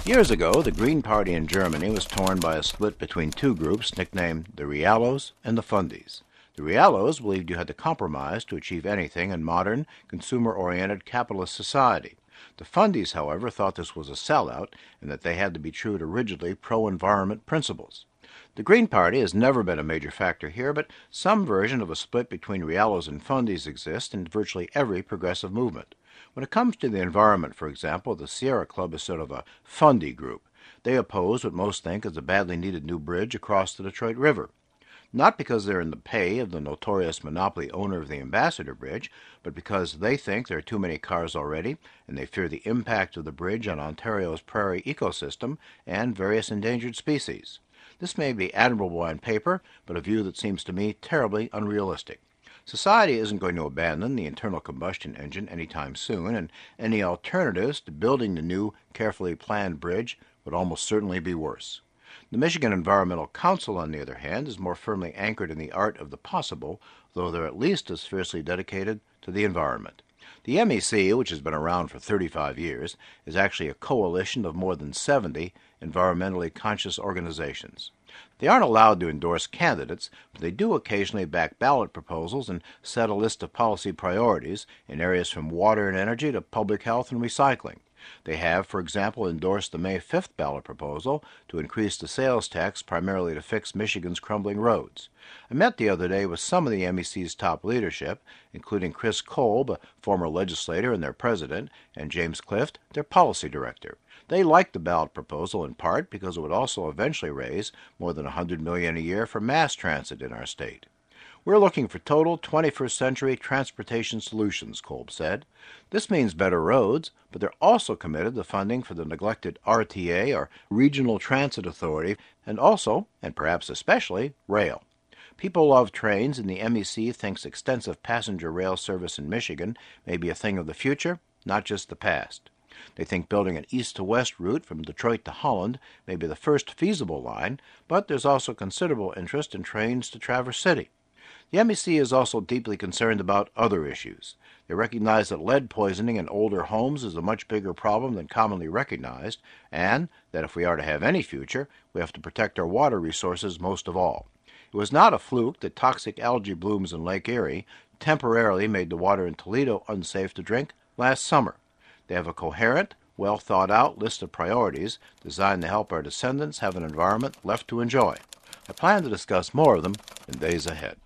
Years ago, the Green Party in Germany was torn by a split between two groups nicknamed the Realos and the Fundis. The Realos believed you had to compromise to achieve anything in modern, consumer-oriented capitalist society. The Fundis, however, thought this was a sellout and that they had to be true to rigidly pro-environment principles. The Green Party has never been a major factor here, but some version of a split between Realos and Fundis exists in virtually every progressive movement. When it comes to the environment, for example, the Sierra Club is sort of a Fundi group. They oppose what most think is a badly needed new bridge across the Detroit River. Not because they're in the pay of the notorious monopoly owner of the Ambassador Bridge, but because they think there are too many cars already, and they fear the impact of the bridge on Ontario's prairie ecosystem and various endangered species. This may be admirable on paper, but a view that seems to me terribly unrealistic. Society isn't going to abandon the internal combustion engine anytime soon, and any alternatives to building the new, carefully planned bridge would almost certainly be worse. The Michigan Environmental Council, on the other hand, is more firmly anchored in the art of the possible, though they're at least as fiercely dedicated to the environment. The MEC, which has been around for 35 years, is actually a coalition of more than 70 environmentally conscious organizations. They aren't allowed to endorse candidates, but they do occasionally back ballot proposals and set a list of policy priorities in areas from water and energy to public health and recycling. They have, for example, endorsed the May 5th ballot proposal to increase the sales tax primarily to fix Michigan's crumbling roads. I met the other day with some of the MEC's top leadership, including Chris Kolb, a former legislator and their president, and James Clift, their policy director. They liked the ballot proposal in part because it would also eventually raise more than $100 million a year for mass transit in our state. We're looking for total 21st century transportation solutions, Kolb said. This means better roads, but they're also committed to funding for the neglected RTA, or Regional Transit Authority, and also, and perhaps especially, rail. People love trains, and the MEC thinks extensive passenger rail service in Michigan may be a thing of the future, not just the past. They think building an east-to-west route from Detroit to Holland may be the first feasible line, but there's also considerable interest in trains to Traverse City. The MEC is also deeply concerned about other issues. They recognize that lead poisoning in older homes is a much bigger problem than commonly recognized, and that if we are to have any future, we have to protect our water resources most of all. It was not a fluke that toxic algae blooms in Lake Erie temporarily made the water in Toledo unsafe to drink last summer. They have a coherent, well-thought-out list of priorities designed to help our descendants have an environment left to enjoy. I plan to discuss more of them in days ahead.